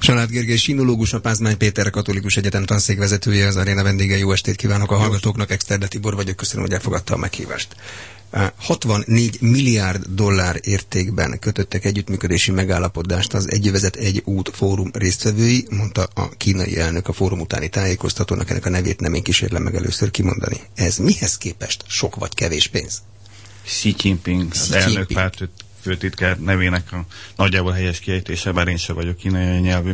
Család Gergely sinológus, a Pázmány Péter Katolikus Egyetem tanszékvezetője, az aréna vendége. Jó estét kívánok a hallgatóknak, Exterde Tibor vagyok, köszönöm, hogy elfogadta a meghívást. 64 milliárd dollár értékben kötöttek együttműködési megállapodást az Egy övezet egy út fórum résztvevői, mondta a kínai elnök a fórum utáni tájékoztatónak, ennek a nevét nem én kísérlem meg először kimondani. Ez mihez képest sok vagy kevés pénz? Xi Jinping, az elnök párt főtitkár nevének a nagyjából helyes kiejtése, bár én sem vagyok kínai nyelvű.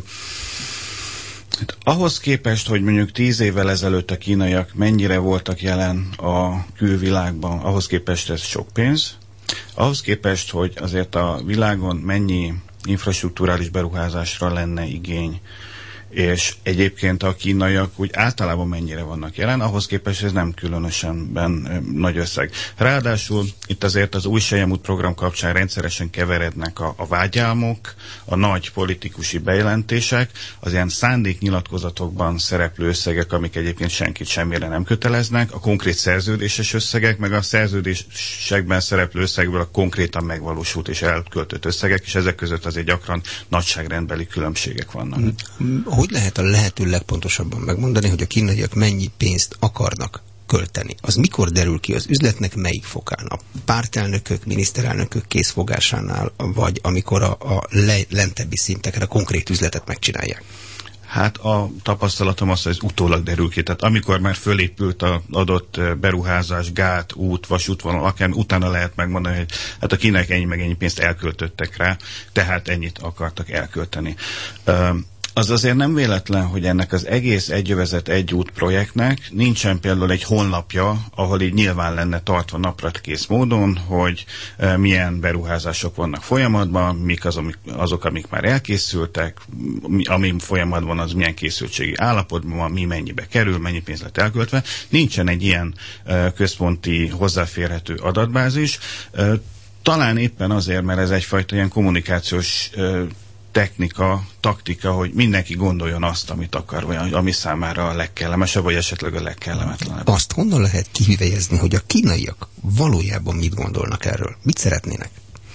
Hát ahhoz képest, hogy mondjuk 10 évvel ezelőtt a kínaiak mennyire voltak jelen a külvilágban, ahhoz képest ez sok pénz. Ahhoz képest, hogy azért a világon mennyi infrastrukturális beruházásra lenne igény, és egyébként a kínaiak úgy általában mennyire vannak jelen, ahhoz képest ez nem különösenben nagy összeg. Ráadásul itt azért az új Selyemút program kapcsán rendszeresen keverednek a vágyálmok, a nagy politikusi bejelentések, az ilyen szándéknyilatkozatokban szereplő összegek, amik egyébként senkit semmire nem köteleznek, a konkrét szerződéses összegek, meg a szerződésekben szereplő összegből a konkrétan megvalósult és elköltött összegek, és ezek között azért gyakran nagyságrendbeli különbségek vannak. Hogy lehet a lehető legpontosabban megmondani, hogy a kínaiak mennyi pénzt akarnak költeni? Az mikor derül ki az üzletnek melyik fokán? A pártelnökök, miniszterelnökök készfogásánál, vagy amikor a lentebbi szintekre konkrét üzletet megcsinálják? Hát a tapasztalatom az, hogy ez utólag derül ki. Tehát amikor már fölépült az adott beruházás, gát, út, vasútvonal, akár utána lehet megmondani, hogy hát a kínaiak ennyi meg ennyi pénzt elköltöttek rá, tehát ennyit akartak elkölteni. Az azért nem véletlen, hogy ennek az egész Egy övezet egy út projektnek nincsen például egy honlapja, ahol így nyilván lenne tartva naprakész módon, hogy milyen beruházások vannak folyamatban, mik azok, amik már elkészültek, ami folyamatban az milyen készültségi állapotban van, mi mennyibe kerül, mennyi pénz lett elköltve. Nincsen egy ilyen központi hozzáférhető adatbázis. Talán éppen azért, mert ez egyfajta ilyen kommunikációs technika, taktika, hogy mindenki gondoljon azt, amit akar, vagy ami számára a legkellemesebb, vagy esetleg a legkellemetlenebb. Azt honnan lehet kifejezni, hogy a kínaiak valójában mit gondolnak erről? Mit szeretnének?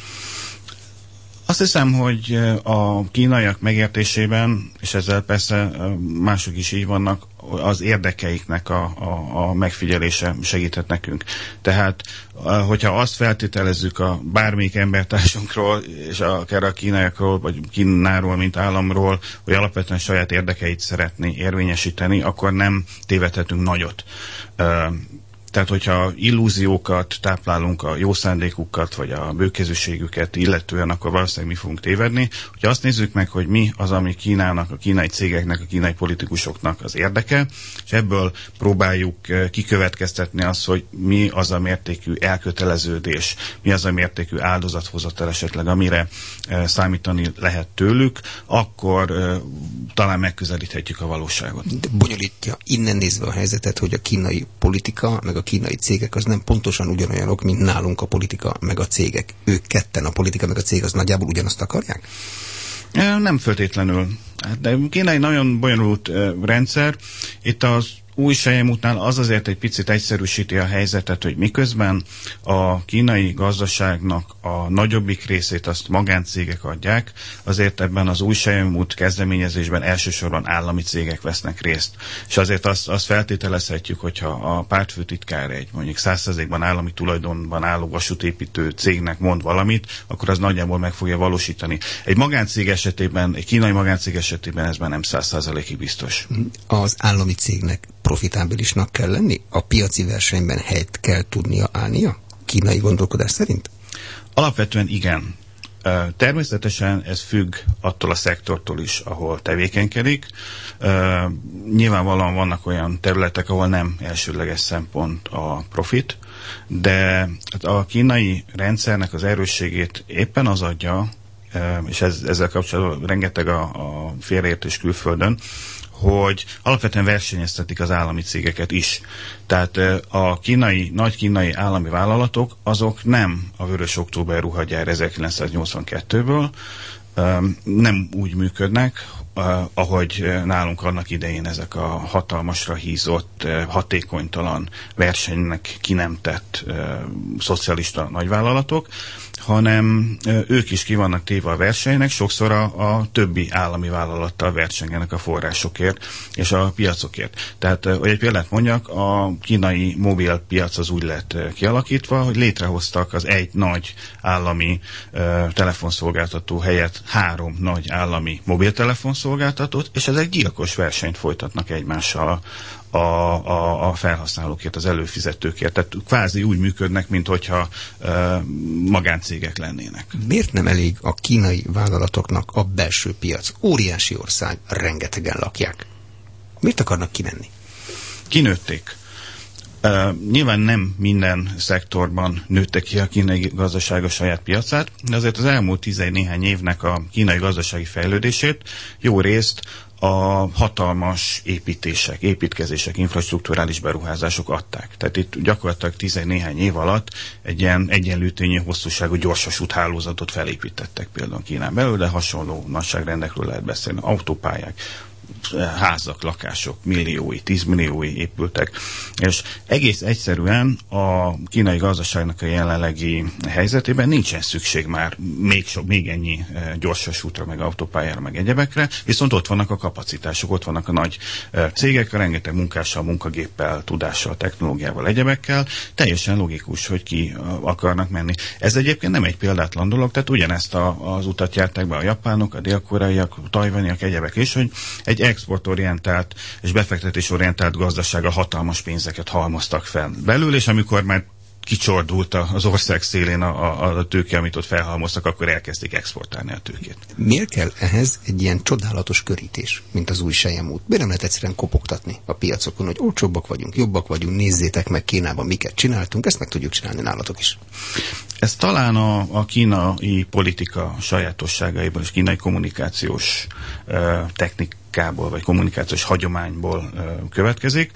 Azt hiszem, hogy a kínaiak megértésében, és ezzel persze mások is így vannak, az érdekeiknek a megfigyelése segíthet nekünk. Tehát, hogyha azt feltételezzük a bármelyik embertársunkról, és akár a kínaiakról, vagy Kínáról, mint államról, hogy alapvetően saját érdekeit szeretné érvényesíteni, akkor nem tévedhetünk nagyot. Tehát, hogyha illúziókat táplálunk a jó szándékukat, vagy a bőkezűségüket illetően, akkor valószínűleg mi fogunk tévedni. Hogyha azt nézzük meg, hogy mi az, ami Kínának, a kínai cégeknek, a kínai politikusoknak az érdeke, és ebből próbáljuk kikövetkeztetni azt, hogy mi az a mértékű elköteleződés, mi az a mértékű áldozathozatal esetleg, amire számítani lehet tőlük, akkor talán megközelíthetjük a valóságot. De bonyolítja innen nézve a helyzetet, hogy a kínai politika, meg a kínai cégek az nem pontosan ugyanolyanok, mint nálunk a politika, meg a cégek. Ők ketten, a politika, meg a cég az nagyjából ugyanazt akarják? Nem feltétlenül. De kínai nagyon bonyolult rendszer. Itt az új Selyemútnál az azért egy picit egyszerűsíti a helyzetet, hogy miközben a kínai gazdaságnak a nagyobbik részét azt magáncégek adják, azért ebben az új Selyemút kezdeményezésben elsősorban állami cégek vesznek részt. És azért azt feltételezhetjük, hogyha a pártfőtitkár egy mondjuk 100%-ban állami tulajdonban álló vasútépítő cégnek mond valamit, akkor az nagyjából meg fogja valósítani. Egy magáncég esetében, egy kínai magáncég esetében ez már nem 100%-ig biztos. Az állami cégnek profitábilisnak kell lenni? A piaci versenyben helyt kell tudnia állnia? Kínai gondolkodás szerint? Alapvetően igen. Természetesen ez függ attól a szektortól is, ahol tevékenykedik. Nyilvánvalóan vannak olyan területek, ahol nem elsődleges szempont a profit, de a kínai rendszernek az erősségét éppen az adja, és ezzel kapcsolatban rengeteg a félreértés külföldön, hogy alapvetően versenyeztetik az állami cégeket is. Tehát a nagy kínai állami vállalatok, azok nem a Vörös Október ruhagyár 1982-ből, nem úgy működnek, ahogy nálunk annak idején ezek a hatalmasra hízott, hatékonytalan versenynek ki nem tett szocialista nagyvállalatok, hanem ők is ki vannak téve a versenynek, sokszor a többi állami vállalattal versengenek a forrásokért és a piacokért. Tehát, hogy egy példát mondjak, a kínai mobilpiac az úgy lett kialakítva, hogy létrehoztak az egy nagy állami telefonszolgáltató helyett 3 nagy állami mobiltelefonszolgáltatót, és ezek gyilkos versenyt folytatnak egymással a felhasználókért, az előfizetőkért. Tehát kvázi úgy működnek, mint hogyha magáncégek lennének. Miért nem elég a kínai vállalatoknak a belső piac? Óriási ország, rengetegen lakják. Miért akarnak kimenni? Kinőtték. Nyilván nem minden szektorban nőtte ki a kínai gazdaság a saját piacát, de azért az elmúlt 10 néhány évnek a kínai gazdasági fejlődését jó részt a hatalmas építések, építkezések, infrastrukturális beruházások adták. Tehát itt gyakorlatilag 10 néhány év alatt egy ilyen egyenlőtényű hosszúságú gyorsvasút hálózatot felépítettek például Kínán belül, de hasonló nagyságrendekről lehet beszélni. Autópályák, házak, lakások milliói, 10 milliói épültek, és egész egyszerűen a kínai gazdaságnak a jelenlegi helyzetében nincsen szükség már még ennyi gyorsvasútra, meg autópályára, meg egyebekre, viszont ott vannak a kapacitások, ott vannak a nagy cégek, rengeteg munkással, munkagéppel, tudással, technológiával, egyebekkel, teljesen logikus, hogy ki akarnak menni. Ez egyébként nem egy példátlan dolog, tehát ugyanezt az utat járták be a japánok, a dél-koreaiak, a tajvaniak, egyebek is, hogy egy exportorientált és befektetésorientált gazdasága hatalmas pénzeket halmoztak fel belül, és amikor már kicsordult az ország szélén a tőke, amit ott felhalmoztak, akkor elkezdték exportálni a tőkét. Miért kell ehhez egy ilyen csodálatos körítés, mint az új selyemút? Miért nem lehet egyszerűen kopogtatni a piacokon, hogy olcsóbbak vagyunk, jobbak vagyunk, nézzétek meg Kínában miket csináltunk, ezt meg tudjuk csinálni nálatok is. Ez talán a kínai politika sajátosságaiból és kínai kommunikációs technikából, vagy kommunikációs hagyományból következik.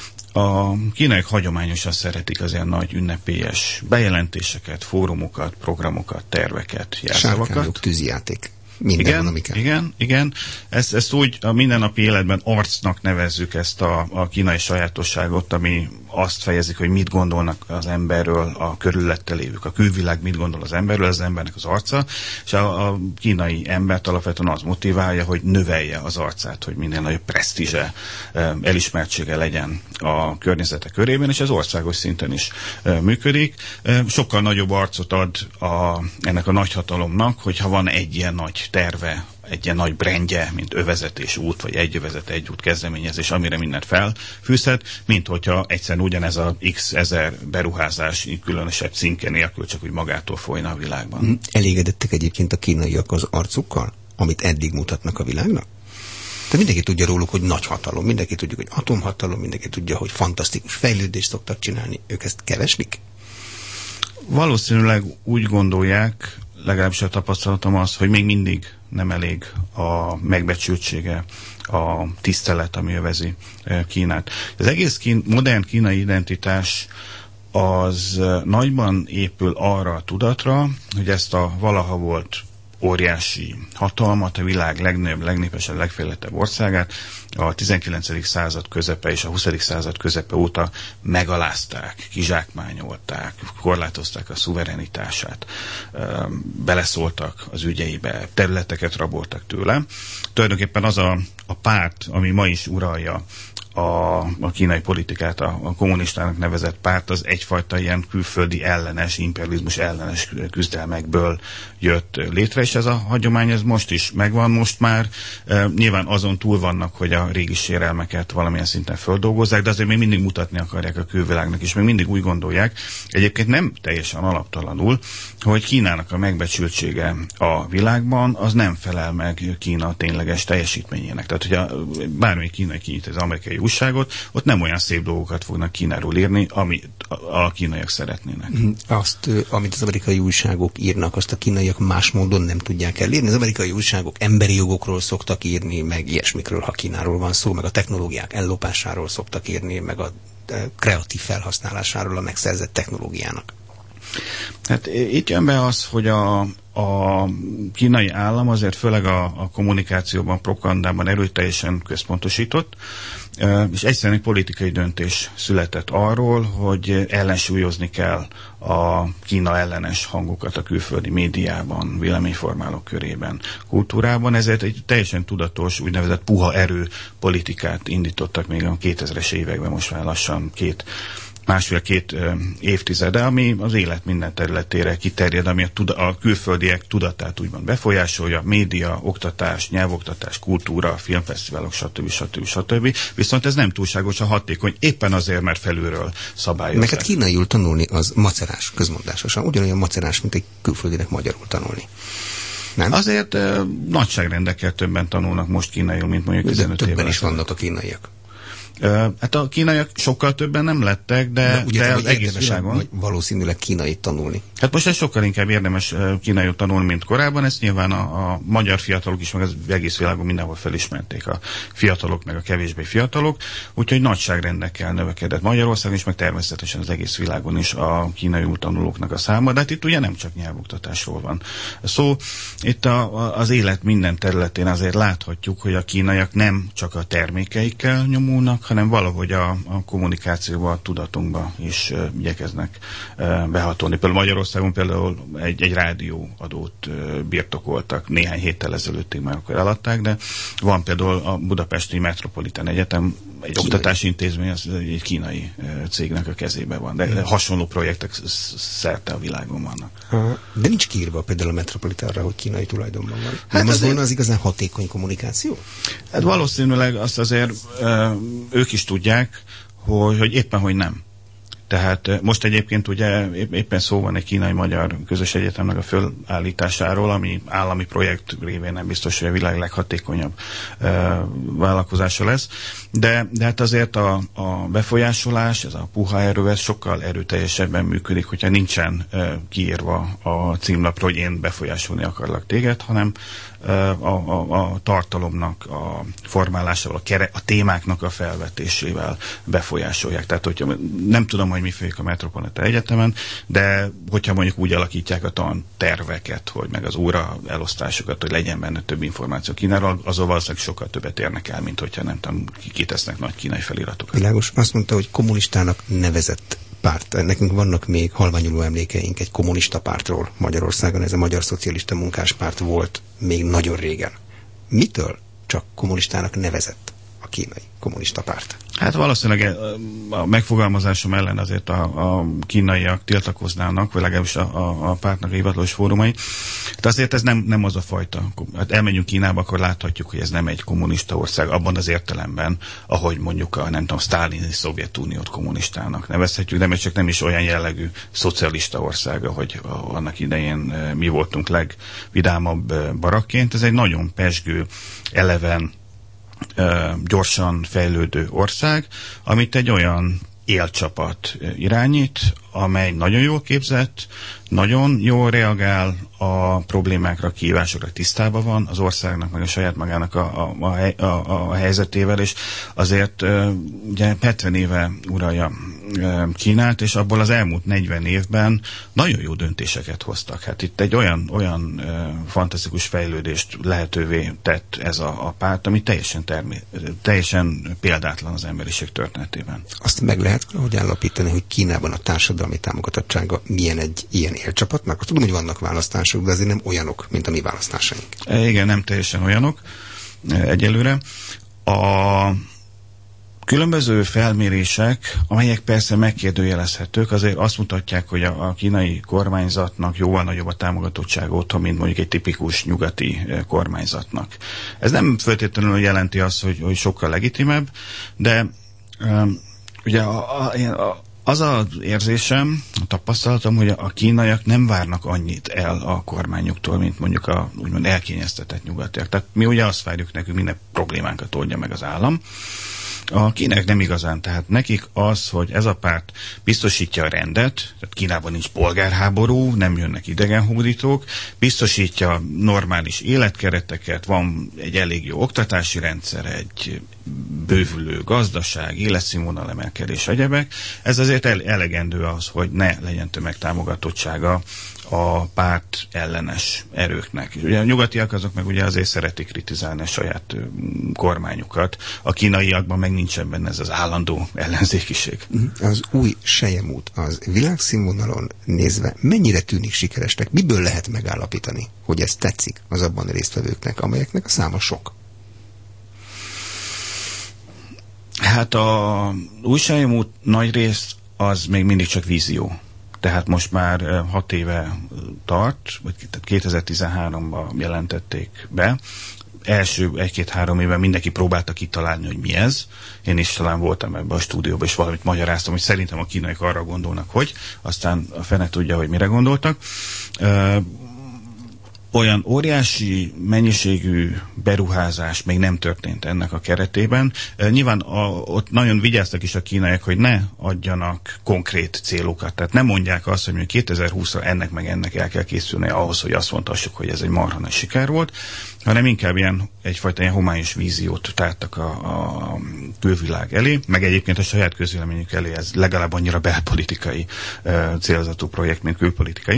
A kínaiak hagyományosan szeretik az ilyen nagy ünnepélyes bejelentéseket, fórumokat, programokat, terveket, jelszavakat. Sárkányok, tűzijáték. Minden igen. Ezt úgy a mindennapi életben arcnak nevezzük, ezt a kínai sajátosságot, ami azt fejezik, hogy mit gondolnak az emberről a körülötte lévők, a külvilág mit gondol az emberről, az embernek az arca, és a kínai embert alapvetően az motiválja, hogy növelje az arcát, hogy minél nagyobb presztízse, elismertsége legyen a környezete körében, és ez országos szinten is működik. Sokkal nagyobb arcot ad ennek a nagyhatalomnak, hogyha van egy ilyen nagy terve, egy ilyen nagy brandje, mint övezetés út, vagy egy övezet, egy út kezdeményezés, amire mindent felfűzhet, mint hogyha egyszerűen ugyanez a x ezer beruházás különösebb címke nélkül csak úgy magától folyna a világban. Elégedettek egyébként a kínaiak az arcukkal, amit eddig mutatnak a világnak? Tehát mindenki tudja róluk, hogy nagy hatalom, mindenki tudja, hogy atomhatalom, mindenki tudja, hogy fantasztikus fejlődést szoktak csinálni. Ők ezt keveslik? Valószínűleg úgy gondolják, legalábbis a tapasztalatom az, hogy még mindig nem elég a megbecsültsége, a tisztelet, ami övezi Kínát. Az egész modern kínai identitás az nagyban épül arra a tudatra, hogy ezt a valaha volt óriási hatalmat, a világ legnagyobb, legnépesebb, legfejlettebb országát a 19. század közepe és a 20. század közepe óta megalázták, kizsákmányolták, korlátozták a szuverenitását, beleszóltak az ügyeibe, területeket raboltak tőle. Tulajdonképpen az a párt, ami ma is uralja a kínai politikát, a kommunistának nevezett párt, az egyfajta ilyen külföldi ellenes, imperializmus ellenes küzdelmekből jött létre, és ez a hagyomány ez most is megvan, most már nyilván azon túl vannak, hogy a régi sérelmeket valamilyen szinten földolgozzák, de azért még mindig mutatni akarják a külvilágnak, és még mindig úgy gondolják, egyébként nem teljesen alaptalanul, hogy Kínának a megbecsültsége a világban az nem felel meg Kína tényleges teljesítményének. Tehát, hogyha bármelyik kínai kinyit az amerikai újságot, ott nem olyan szép dolgokat fognak Kínáról írni, amit a kínaiak szeretnének. Azt, amit az amerikai újságok írnak, azt a kínaiak más módon nem tudják elérni. Az amerikai újságok emberi jogokról szoktak írni, meg ilyesmikről, ha Kínáról van szó, meg a technológiák ellopásáról szoktak írni, meg a kreatív felhasználásáról a megszerzett technológiának. Hát itt jön be az, hogy a kínai állam azért főleg a kommunikációban, propagandában erőteljesen központosított, és egyszerűen egy politikai döntés született arról, hogy ellensúlyozni kell a Kína ellenes hangokat a külföldi médiában, véleményformálók körében, kultúrában, ezért egy teljesen tudatos, úgynevezett puha erő politikát indítottak még a 2000-es években, most már lassan másfél-két évtizede, ami az élet minden területére kiterjed, ami a külföldiek tudatát úgymond befolyásolja, média, oktatás, nyelvoktatás, kultúra, filmfesztiválok, stb. Viszont ez nem túlságosan hatékony, éppen azért, mert felülről szabályozzák. Neked kínaiul tanulni az macerás, közmondásosan. Ugyanolyan macerás, mint egy külföldinek magyarul tanulni. Nem? Azért nagyságrendekkel többen tanulnak most kínaiul, mint mondjuk 15 évvel. Többen is vannak a kínaiak. Hát a kínaiak sokkal többen nem lettek, de az egész világon. Valószínűleg kínait tanulni. Hát most ez sokkal inkább érdemes kínaiul tanulni, mint korábban. Ezt nyilván a magyar fiatalok is, meg az egész világon mindenhol felismerték, a fiatalok, meg a kevésbé fiatalok. Úgyhogy nagyságrendekkel növekedett Magyarországon is, meg természetesen az egész világon is a kínaiul tanulóknak a száma. De hát itt ugye nem csak nyelvoktatásról van szó. Itt az élet minden területén azért láthatjuk, hogy a kínaiak nem csak a termékeikkel nyomulnak, hanem valahogy a kommunikációba, a tudatunkba is igyekeznek behatolni. Például Magyarországon például egy rádióadót birtokoltak néhány héttel ezelőttig, már akkor eladták, de van például a Budapesti Metropolitan Egyetem, egy oktatási intézmény, az egy kínai cégnek a kezében van, de hasonló projektek szerte a világon vannak. De nincs kiírva például a Metropolitanra, hogy kínai tulajdonban van. Hát nem az volna az igazán hatékony kommunikáció? Hát valószínűleg azt azért ők is tudják, hogy éppen, hogy nem. Tehát most egyébként ugye éppen szó van egy kínai-magyar közös egyetemnek a fölállításáról, ami állami projekt révén nem biztos, hogy a világ leghatékonyabb vállalkozása lesz. De hát azért a befolyásolás, ez a puha erő, ez sokkal erőteljesebben működik, hogyha nincsen kiírva a címlapra, hogy én befolyásolni akarlak téged, hanem a tartalomnak a formálásával, a témáknak a felvetésével befolyásolják. Tehát, hogyha nem tudom, hogy mi folyik a Metropolitan Egyetemen, de hogyha mondjuk úgy alakítják a tanterveket, hogy meg az óra elosztásokat, hogy legyen benne több információ Kínáról, azon valószínűleg sokkal többet érnek el, mint hogyha nem tudom, kitesznek nagy kínai feliratokat. Világos. Azt mondta, hogy kommunistának nevezett párt. Nekünk vannak még halványuló emlékeink egy kommunista pártról Magyarországon, ez a Magyar Szocialista Munkáspárt volt még nagyon régen. Mitől csak kommunistának nevezett a kínai kommunista párt? Hát valószínűleg a megfogalmazásom ellen azért a kínaiak tiltakoznának, vagy legalábbis a pártnak a hivatalos fórumai. De azért ez nem az a fajta. Hát elmegyünk Kínába, akkor láthatjuk, hogy ez nem egy kommunista ország, abban az értelemben, ahogy mondjuk a sztálini Szovjetuniót kommunistának nevezhetjük, de még csak nem is olyan jellegű szocialista ország, ahogy annak idején mi voltunk legvidámabb barakként. Ez egy nagyon pezsgő, eleven, gyorsan fejlődő ország, amit egy olyan élcsapat irányít, amely nagyon jól képzett, nagyon jól reagál a problémákra, kihívásokra, tisztában van az országnak, meg a saját magának a helyzetével, és azért ugye 70 éve uralja Kínát, és abból az elmúlt 40 évben nagyon jó döntéseket hoztak. Hát itt egy olyan fantasztikus fejlődést lehetővé tett ez a párt, ami teljesen példátlan az emberiség történetében. Azt meg lehet valahogy állapítani, hogy Kínában a társadalmi támogatottsága milyen egy ilyen élcsapatnak? Azt tudom, hogy vannak választások, de azért nem olyanok, mint a mi választásaink. Igen, nem teljesen olyanok egyelőre. A különböző felmérések, amelyek persze megkérdőjelezhetők, azért azt mutatják, hogy a kínai kormányzatnak jóval nagyobb a támogatottsága otthon, mint mondjuk egy tipikus nyugati kormányzatnak. Ez nem feltétlenül jelenti azt, hogy sokkal legitimebb, de ugye az az érzésem, a tapasztalatom, hogy a kínaiak nem várnak annyit el a kormányuktól, mint mondjuk a úgymond elkényeztetett nyugatiak. Tehát mi ugye azt várjuk nekünk, minden problémánkat oldja meg az állam. A kínaiak nem igazán, tehát nekik az, hogy ez a párt biztosítja a rendet, tehát Kínában nincs polgárháború, nem jönnek idegenhódítók, biztosítja normális életkereteket, van egy elég jó oktatási rendszer, egy bővülő gazdaság, életszínvonal emelkedés, egyebek. Ez azért elegendő az, hogy ne legyen tömegtámogatottsága a párt ellenes erőknek. Ugye a nyugatiak azok meg ugye azért szeretik kritizálni a saját kormányukat, a kínaiakban meg nincsen benne ez az állandó ellenzékiség. Az új selyemút az világszínvonalon nézve mennyire tűnik sikeresnek? Miből lehet megállapítani, hogy ez tetszik az abban résztvevőknek, amelyeknek a száma sok? Hát a új selyemút nagy rész az még mindig csak vízió. Tehát most már 6 éve tart, vagy 2013-ban jelentették be. Első 1-2-3 évben mindenki próbálta kitalálni, hogy mi ez. Én is talán voltam ebben a stúdióban, és valamit magyaráztam, hogy szerintem a kínaiak arra gondolnak, hogy. Aztán a fene tudja, hogy mire gondoltak. Olyan óriási mennyiségű beruházás még nem történt ennek a keretében. Nyilván ott nagyon vigyáztak is a kínaiak, hogy ne adjanak konkrét célokat. Tehát nem mondják azt, hogy 2020-ra ennek meg ennek el kell készülni ahhoz, hogy azt mondhassuk, hogy ez egy marha nagy siker volt, hanem inkább egyfajta ilyen homályos víziót tártak a külvilág elé, meg egyébként a saját közvéleményük elé, ez legalább annyira belpolitikai célzatú projekt, mint külpolitikai.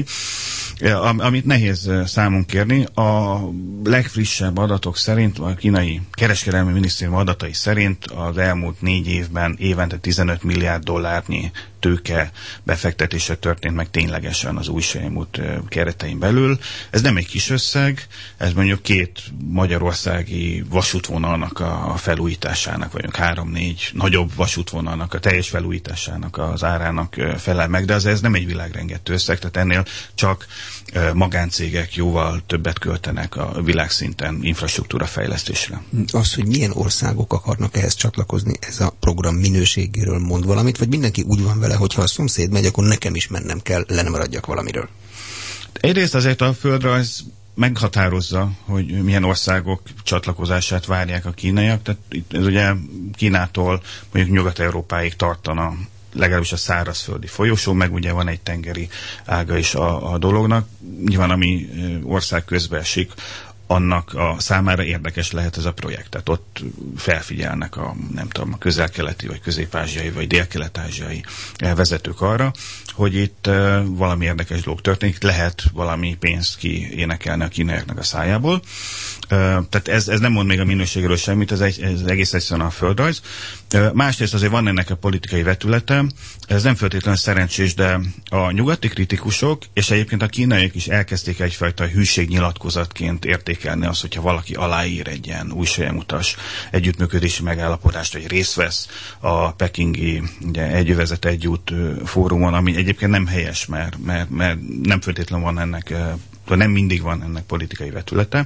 Amit nehéz számon kérni, a legfrissebb adatok szerint, a kínai kereskedelmi minisztérium adatai szerint az elmúlt 4 évben évente 15 milliárd dollárnyi tőke befektetése történt meg ténylegesen az új selyemút keretein belül. Ez nem egy kis összeg, ez mondjuk 2 magyarországi vasútvonalnak a felújításának, vagy 3-4 nagyobb vasútvonalnak a teljes felújításának az árának felel meg, de ez nem egy világrengető összeg, tehát ennél csak magáncégek jóval többet költenek a világszinten infrastruktúra fejlesztésre. Az, hogy milyen országok akarnak ehhez csatlakozni, ez a program minőségéről mond valamit, vagy mindenki úgy van vele, hogy ha a szomszéd megy, akkor nekem is mennem kell, le nem maradjak valamiről? Egyrészt azért a földrajz meghatározza, hogy milyen országok csatlakozását várják a kínaiak. Tehát itt ez ugye Kínától mondjuk Nyugat-Európáig tartana legalábbis a szárazföldi folyosó, meg ugye van egy tengeri ága is a dolognak. Nyilván ami ország közbe esik, annak a számára érdekes lehet ez a projekt. Tehát ott felfigyelnek a közel-keleti, vagy közép-ázsiai, vagy dél-kelet-ázsiai vezetők arra, hogy itt valami érdekes dolog történik, lehet valami pénzt kiénekelni a kínaiaknak a szájából. Tehát ez nem mond még a minőségről semmit, ez egész egyszerűen a földrajz. Másrészt azért van ennek a politikai vetülete, ez nem feltétlenül szerencsés, de a nyugati kritikusok, és egyébként a kínaiak is elkezdték egyfajta hűségnyilatkozatként értékelni azt, hogyha valaki aláír egy ilyen új selyemutas együttműködési megállapodást, vagy részt vesz a pekingi egy övezet egy út fórumon, ami egyébként nem helyes, mert nem feltétlenül van ennek, nem mindig van ennek politikai vetülete.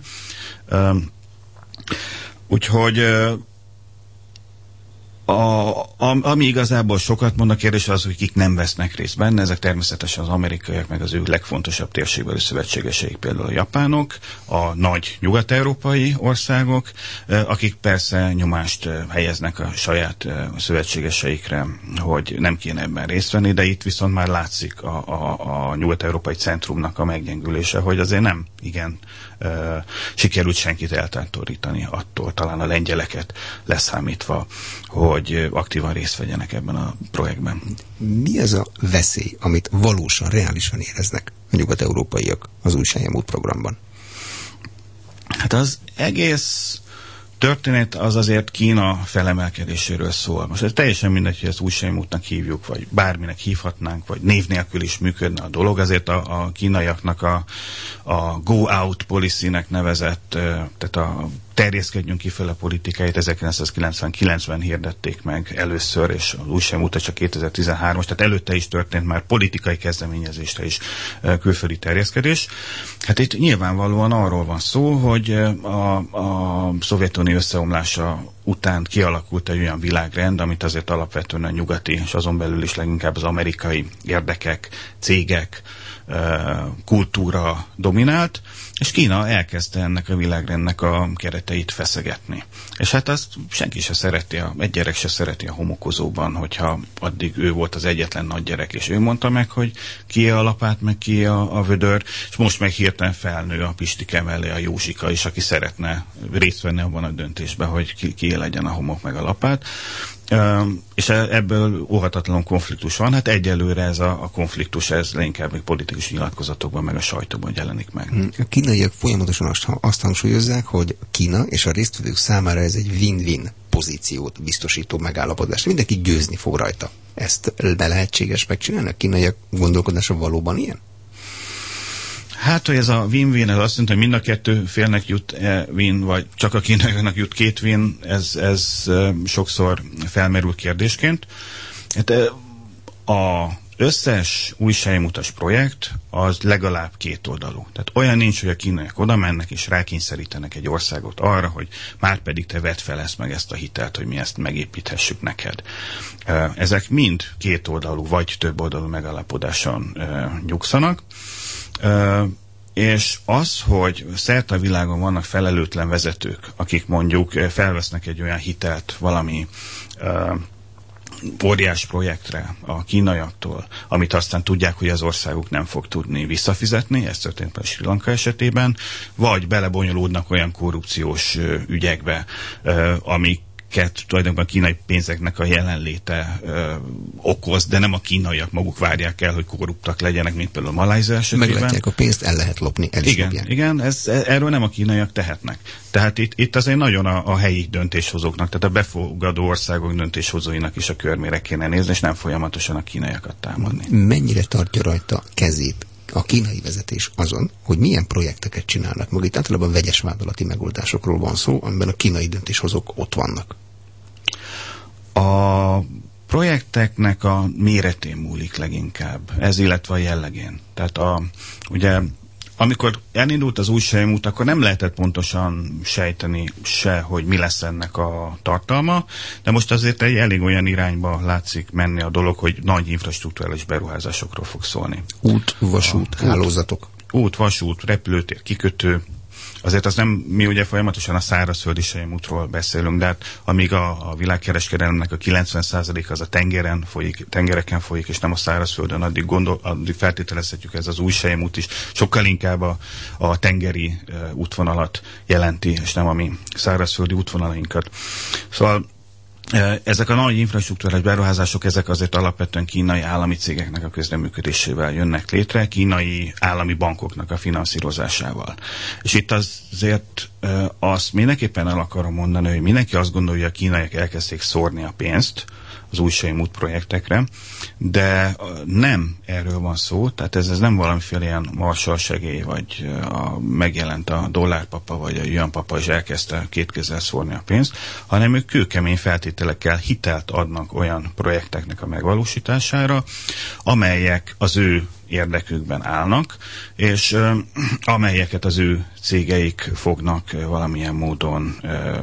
Úgyhogy ami igazából sokat mond a kérdés az, hogy kik nem vesznek részt benne, ezek természetesen az amerikaiak, meg az ő legfontosabb térségbeli szövetségeseik, például a japánok, a nagy nyugat-európai országok, akik persze nyomást helyeznek a saját szövetségeseikre, hogy nem kéne ebben részt venni, de itt viszont már látszik a nyugat-európai centrumnak a meggyengülése, hogy azért nem igen sikerült senkit eltántorítani attól, talán a lengyeleket leszámítva, hogy aktívan részt vegyenek ebben a projektben. Mi az a veszély, amit valósan, reálisan éreznek a nyugat-európaiak az új selyemút programban? Hát az egész történet az azért Kína felemelkedéséről szól. Most ez teljesen mindegy, hogy ezt új selyemútnak hívjuk, vagy bárminek hívhatnánk, vagy név nélkül is működne a dolog. Azért a kínaiaknak a go out policy-nek nevezett, tehát a terjeszkedjünk kifele politikáit 1999-ben hirdették meg először, és az új selyemút csak 2013-as, tehát előtte is történt már politikai kezdeményezésre is külföldi terjeszkedés. Hát itt nyilvánvalóan arról van szó, hogy a Szovjetunió összeomlása után kialakult egy olyan világrend, amit azért alapvetően a nyugati, és azon belül is leginkább az amerikai érdekek, cégek, kultúra dominált, és Kína elkezdte ennek a világrendnek a kereteit feszegetni. És hát azt senki se szereti, egy gyerek se szereti a homokozóban, hogyha addig ő volt az egyetlen nagy gyerek, és ő mondta meg, hogy ki a lapát, meg ki a vödör, és most meg hirtelen felnő a Pistike mellé a Józsika is, aki szeretne részt venni abban a döntésben, hogy ki legyen a homok meg a lapát. És ebből óhatatlan konfliktus van. Hát egyelőre ez a konfliktus, ez inkább még politikus nyilatkozatokban, meg a sajtóban jelenik meg. A kínaiak folyamatosan azt hangsúlyozzák, hogy Kína és a résztvevők számára ez egy win-win pozíciót biztosító megállapodás. Mindenki győzni fog rajta. Ezt lehetséges megcsinálni? A kínaiak gondolkodása valóban ilyen? Hát, hogy ez a win-win, ez azt mondta, hogy mind a kettő félnek jut win, vagy csak a kínaiaknak jut két win, ez sokszor felmerül kérdésként. Hát a összes újságmutas projekt az legalább kétoldalú. Tehát olyan nincs, hogy a kínaiak oda mennek és rákényszerítenek egy országot arra, hogy már pedig te vedd fel ezt a hitelt, hogy mi ezt megépíthessük neked. Ezek mind kétoldalú vagy többoldalú megállapodáson nyugszanak. És az, hogy szerte a világon vannak felelőtlen vezetők, akik mondjuk felvesznek egy olyan hitelt valami óriás projektre a kínaiaktól, amit aztán tudják, hogy az országuk nem fog tudni visszafizetni, ez történt a Sri Lanka esetében, vagy belebonyolódnak olyan korrupciós ügyekbe, amiket tulajdonképpen a kínai pénzeknek a jelenléte okoz, de nem a kínaiak maguk várják el, hogy korruptak legyenek, mint például a Malajzia esetében. Meglátják a pénzt, el lehet lopni, el is lopják. Igen, erről nem a kínaiak tehetnek. Tehát itt azért nagyon a helyi döntéshozóknak, tehát a befogadó országok döntéshozóinak is a körmére kéne nézni, és nem folyamatosan a kínaiakat támadni. Mennyire tartja rajta kezét a kínai vezetés azon, hogy milyen projekteket csinálnak meg? Itt általában vegyes vállalati megoldásokról van szó, amiben a kínai döntéshozók ott vannak. A projekteknek a méretén múlik leginkább, ez illetve a jellegén. Tehát ugye amikor elindult az új sejmút, akkor nem lehetett pontosan sejteni se, hogy mi lesz ennek a tartalma, de most azért egy elég olyan irányba látszik menni a dolog, hogy nagy infrastruktúrális beruházásokról fog szólni. Út, vasút, hálózatok. Út, vasút, repülőtér, kikötő. Azért az nem, mi ugye folyamatosan a szárazföldi sejmútról beszélünk, de hát amíg a világkereskedelemnek a 90% az a tengereken folyik, és nem a szárazföldön, addig feltételezhetjük, ez az új sejmút is sokkal inkább a tengeri útvonalat jelenti, és nem a mi szárazföldi útvonalainkat. Szóval ezek a nagy infrastruktúrális beruházások, ezek azért alapvetően kínai állami cégeknek a közreműködésével jönnek létre, kínai állami bankoknak a finanszírozásával. És itt azért azt mindenképpen el akarom mondani, hogy mindenki azt gondolja, hogy a kínaiak elkezdték szórni a pénzt az új sejmút projektekre, de nem erről van szó, tehát ez nem valamiféle ilyen marsalsegély, vagy megjelent a dollárpapa, vagy a yuanpapa, és elkezdte két kézzel szórni a pénzt, hanem ők kőkemény feltételekkel hitelt adnak olyan projekteknek a megvalósítására, amelyek az ő érdekükben állnak, és amelyeket az ő cégeik fognak valamilyen módon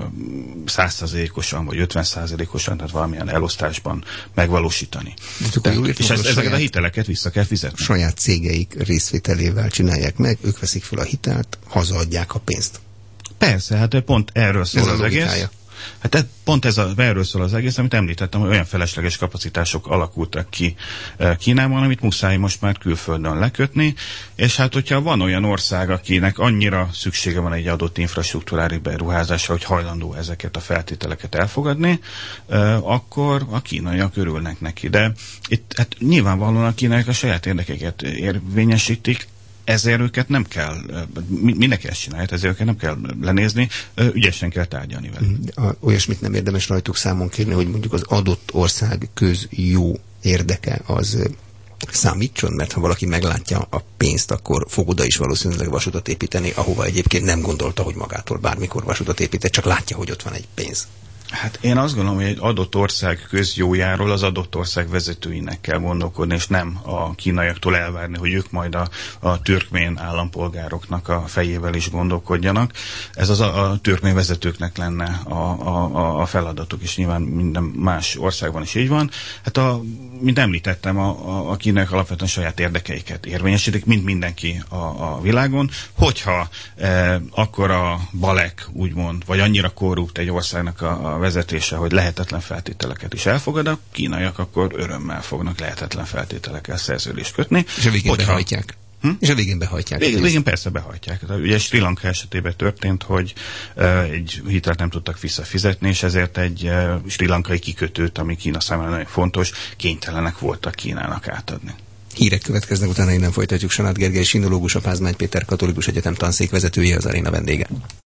100%-osan vagy 50%-osan, tehát valamilyen elosztásban megvalósítani. És ezeket a hiteleket vissza kell fizetni. Saját cégeik részvételével csinálják meg, ők veszik fel a hitelt, hazaadják a pénzt. Persze, hát pont erről szól az egész. Hát pont erről szól az egész, amit említettem, hogy olyan felesleges kapacitások alakultak ki Kínában, amit muszáj most már külföldön lekötni, és hát hogyha van olyan ország, akinek annyira szüksége van egy adott infrastruktúrális beruházásra, hogy hajlandó ezeket a feltételeket elfogadni, akkor a kínaiak örülnek neki. De itt hát nyilvánvalóan a kínaiak a saját érdekeket érvényesítik, ezért őket nem kell, mindenki ezt csinálja, ezért őket nem kell lenézni, ügyesen kell tárgyalni velük. Olyasmit nem érdemes rajtuk számon kérni, hogy mondjuk az adott ország közjó érdeke az számítson, mert ha valaki meglátja a pénzt, akkor fog oda is valószínűleg vasutat építeni, ahova egyébként nem gondolta, hogy magától bármikor vasutat épített, csak látja, hogy ott van egy pénz. Hát én azt gondolom, hogy egy adott ország közjójáról az adott ország vezetőinek kell gondolkodni, és nem a kínaiaktól elvárni, hogy ők majd a türkmén állampolgároknak a fejével is gondolkodjanak. Ez a türkmén vezetőknek lenne a feladatuk, és nyilván minden más országban is így van. Hát mint említettem, a kínaiak alapvetően saját érdekeiket érvényesítik, mint mindenki a világon. Hogyha akkor a balek, úgymond, vagy annyira korrupt egy országnak a vezetése, hogy lehetetlen feltételeket is elfogad, a kínaiak akkor örömmel fognak lehetetlen feltételekkel szerződést kötni. És a végén behajtják. És a végén behajtják. Végén persze behajtják. Ugye Sri Lanka esetében történt, hogy egy hitelt nem tudtak visszafizetni, és ezért egy sri lankai kikötőt, ami Kína számára nagyon fontos, kénytelenek voltak Kínának átadni. Hírek következnek, utána innen folytatjuk. Sanát Gergely sinológus, a Pázmány Péter Katolikus Egyetem tanszékvezetője, az aréna vendége.